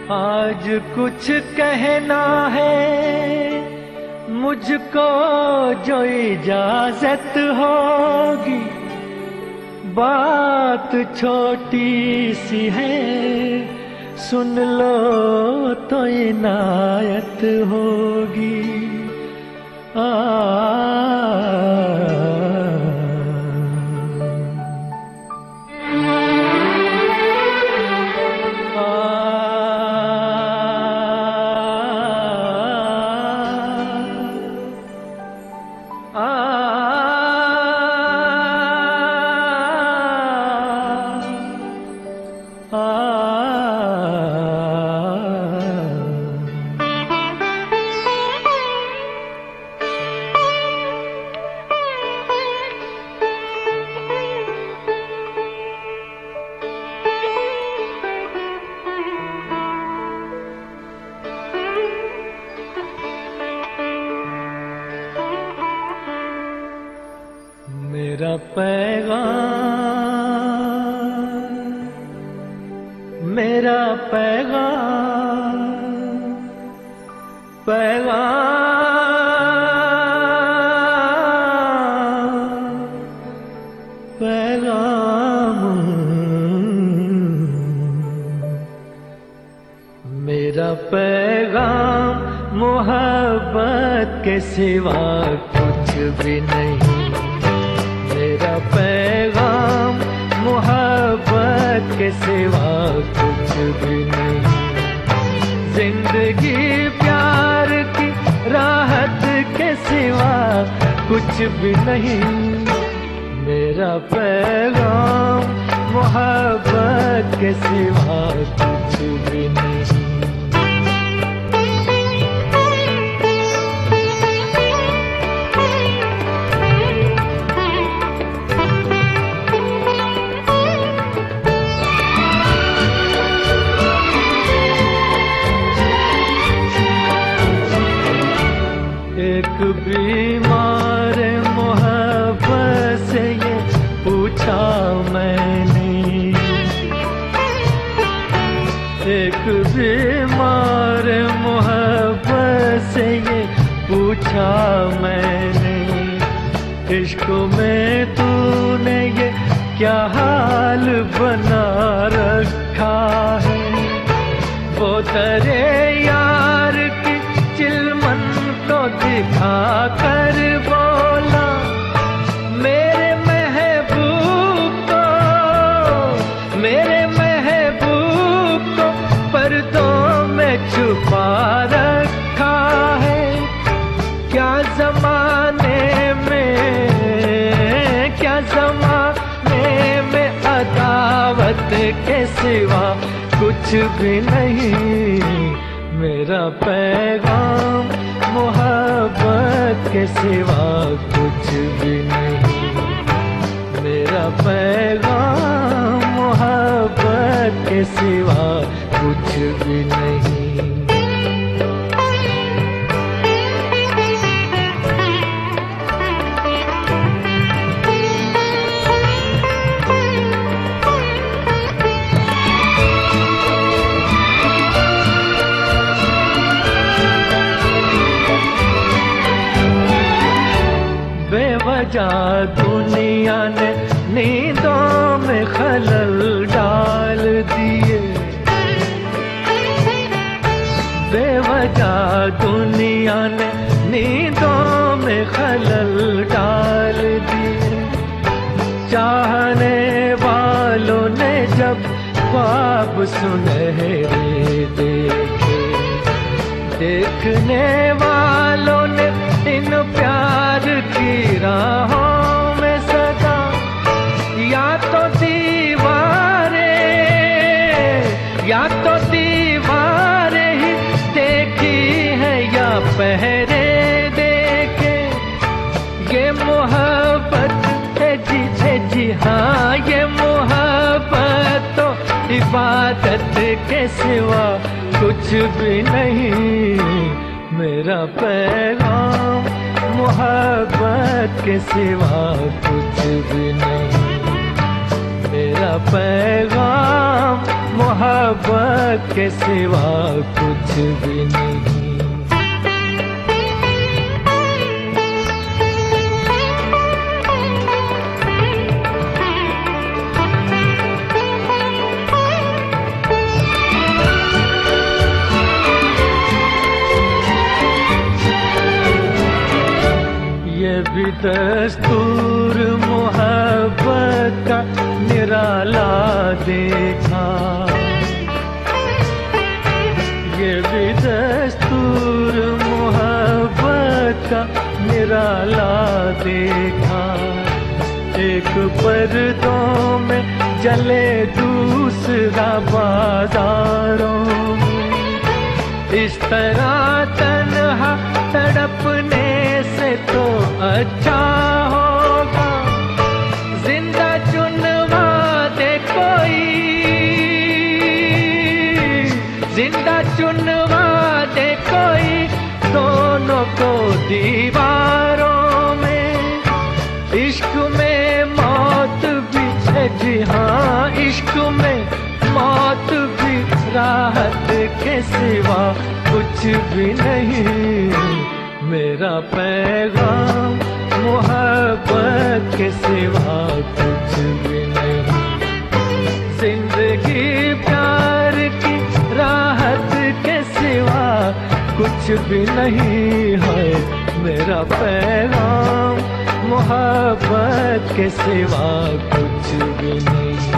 आज कुछ कहना है मुझको जो इजाजत होगी, बात छोटी सी है सुन लो तो इनायत होगी। मेरा पैगाम, मेरा पैगाम, पैगाम, पैगाम, मेरा पैगाम मोहब्बत के सिवा कुछ भी नहीं। मेरा पैगाम मोहब्बत के सिवा कुछ भी नहीं। जिंदगी प्यार की राहत के सिवा कुछ भी नहीं। मेरा पैगाम मोहब्बत के सिवा कुछ भी नहीं। एक बीमार मोहब्बत से ये पूछा मैंने, एक बीमार मोहब्बत से ये पूछा मैंने, इश्क में तूने ये क्या हाल बना रखा है। वो तेरे यार की चिलमन तो दिखा कर बोला, मेरे महबूब को, मेरे महबूब को पर्दों में छुपा रखा है। क्या जमाने में, क्या जमाने में अदावत के सिवा कुछ भी नहीं। मेरा पैगाम मोहब्बत के सिवा कुछ भी नहीं। मेरा पैगाम मोहब्बत के सिवा कुछ भी नहीं। बेवजह दुनिया ने नींदों में खलल डाल दिए, बेवजह दुनिया ने नींदों में खलल डाल दिए। चाहने वालों ने जब ख्वाब सुनहरे देखे, देखने वालों ने इन प्यार की राहों में सदा या तो दीवारें, या तो दीवारें ही देखी है या पहरे देखे। ये मोहब्बत है जी हाँ, ये मोहब्बत तो इबादत के सिवा कुछ भी नहीं। मेरा पैगाम मोहब्बत के सिवा कुछ भी नहीं। मेरा पैगाम मोहब्बत के सिवा कुछ भी नहीं। ये भी दस्तूर मोहब्बत का निराला देखा, ये भी दस्तूर मोहब्बत का निराला देखा। एक पर्दों में जले दूसरा बाजारों में, इस तरह तन्हा तड़पने से तो अच्छा होगा जिंदा चुनवा दे कोई, जिंदा चुनवा दे कोई दोनों को दीवारों में। इश्क में मौत भी है जी हाँ, इश्क में मौत भी राहत के सिवा कुछ भी नहीं। मेरा पैगाम मोहब्बत के सिवा कुछ भी नहीं। जिंदगी प्यार की राहत के सिवा कुछ भी नहीं है। मेरा पैगाम मोहब्बत के सिवा कुछ भी नहीं।